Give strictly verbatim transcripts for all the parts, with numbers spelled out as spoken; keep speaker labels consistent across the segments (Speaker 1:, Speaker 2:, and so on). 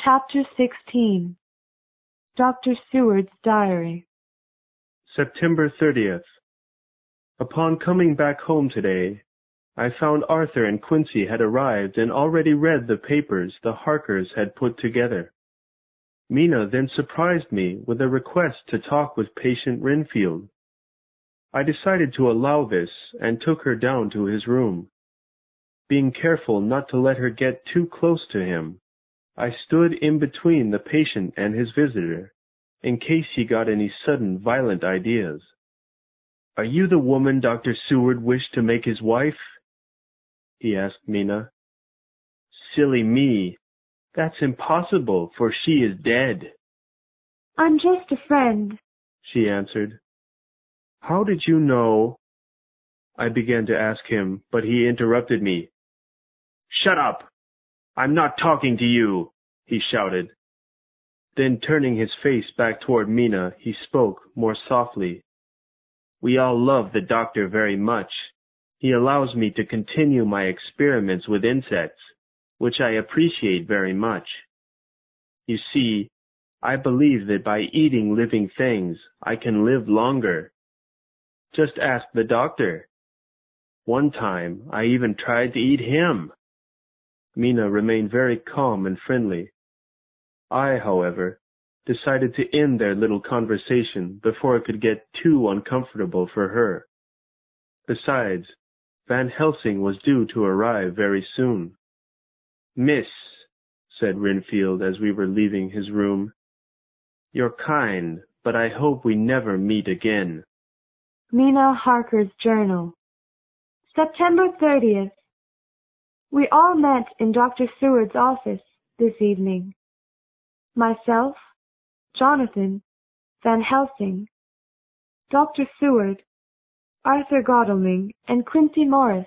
Speaker 1: Chapter sixteen. Doctor Seward's Diary.
Speaker 2: September thirtieth. Upon coming back home today, I found Arthur and Quincy had arrived and already read the papers the Harkers had put together. Mina then surprised me with a request to talk with patient Renfield. I decided to allow this and took her down to his room. Being careful not to let her get too close to him, I stood in between the patient and his visitor, in case he got any sudden violent ideas. "Are you the woman Doctor Seward wished to make his wife?" he asked Mina. "Silly me. That's impossible, for she is dead."
Speaker 1: "I'm just a friend,"
Speaker 2: she answered. "How did you know?" I began to ask him, but he interrupted me. "Shut up! I'm not talking to you," he shouted. Then turning his face back toward Mina, he spoke more softly. "We all love the doctor very much. He allows me to continue my experiments with insects, which I appreciate very much. You see, I believe that by eating living things, I can live longer. Just ask the doctor. One time, I even tried to eat him." Mina remained very calm and friendly. I, however, decided to end their little conversation before it could get too uncomfortable for her. Besides, Van Helsing was due to arrive very soon. "Miss," said Renfield as we were leaving his room, "you're kind, but I hope we never meet again."
Speaker 1: Mina Harker's Journal. September thirtieth. We all met in Doctor Seward's office this evening. Myself, Jonathan, Van Helsing, Doctor Seward, Arthur Godalming, and Quincy Morris.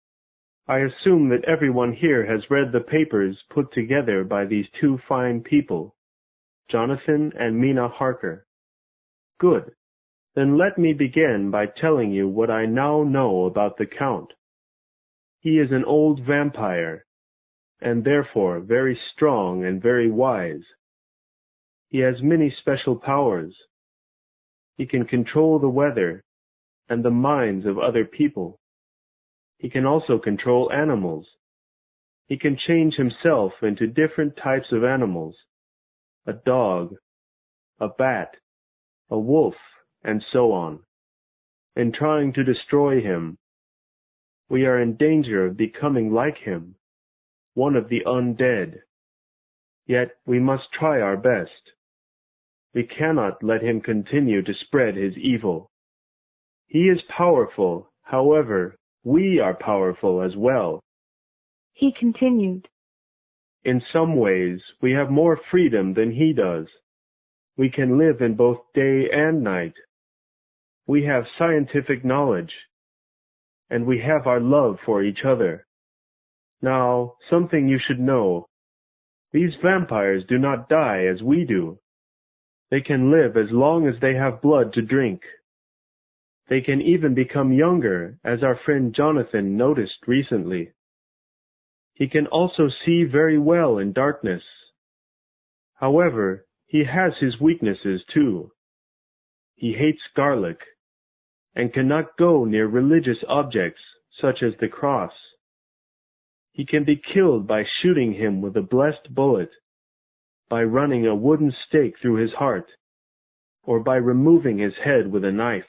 Speaker 2: I assume that everyone here has read the papers put together by these two fine people, Jonathan and Mina Harker. Good. Then let me begin by telling you what I now know about the Count. He is an old vampire, and therefore very strong and very wise. He has many special powers. He can control the weather and the minds of other people. He can also control animals. He can change himself into different types of animals, a dog, a bat, a wolf, and so on. In trying to destroy him, we are in danger of becoming like him, one of the undead. Yet we must try our best. We cannot let him continue to spread his evil. He is powerful, however, we are powerful as well.
Speaker 1: He continued.
Speaker 2: In some ways, we have more freedom than he does. We can live in both day and night. We have scientific knowledge, and we have our love for each other. Now, something you should know. These vampires do not die as we do. They can live as long as they have blood to drink. They can even become younger, as our friend Jonathan noticed recently. He can also see very well in darkness. However, he has his weaknesses too. He hates garlic, and cannot go near religious objects such as the cross. He can be killed by shooting him with a blessed bullet, by running a wooden stake through his heart, or by removing his head with a knife.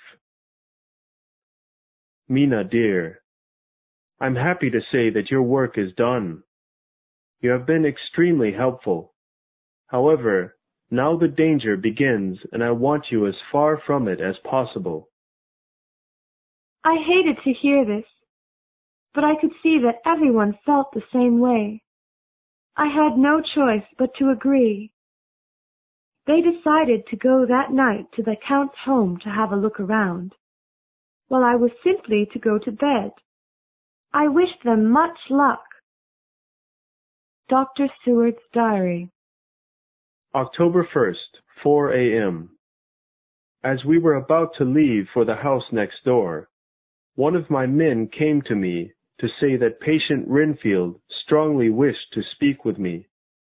Speaker 2: Mina, dear, I'm happy to say that your work is done. You have been extremely helpful. However, now the danger begins, and I want you as far from it as possible.
Speaker 1: I hated to hear this, but I could see that everyone felt the same way. I had no choice but to agree. They decided to go that night to the Count's home to have a look around, while I was simply to go to bed. I wished them much luck. Doctor Seward's Diary.
Speaker 2: October first, four a m As we were about to leave for the house next door, one of my men came to me to say that patient Renfield strongly wished to speak with me.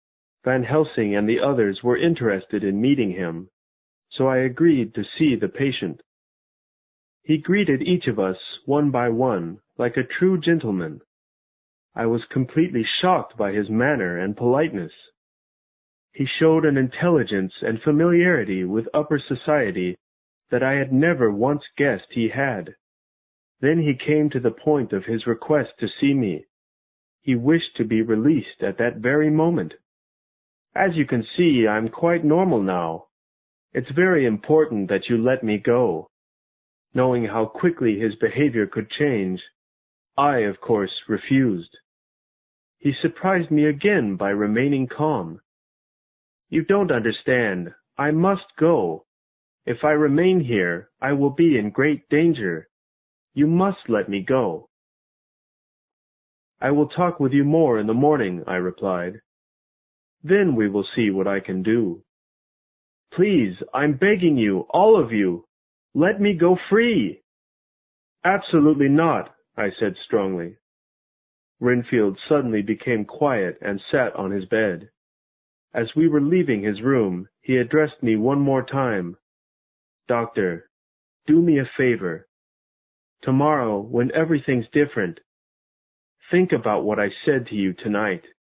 Speaker 2: Van Helsing and the others were interested in meeting him, so I agreed to see the patient. He greeted each of us one by one, like a true gentleman. I was completely shocked by his manner and politeness. He showed an intelligence and familiarity with upper society that I had never once guessed he had. Then he came to the point of his request to see me. He wished to be released at that very moment. As you can see, I'm quite normal now. It's very important that you let me go. Knowing how quickly his behavior could change, I, of course, refused. He surprised me again by remaining calm. You don't understand. I must go. If I remain here, I will be in great danger. You must let me go. I will talk with you more in the morning, I replied. Then we will see what I can do. Please, I'm begging you, all of you, let me go free. Absolutely not, I said strongly. Renfield suddenly became quiet and sat on his bed. As we were leaving his room, he addressed me one more time. Doctor, do me a favor. Tomorrow, when everything's different, think about what I said to you tonight.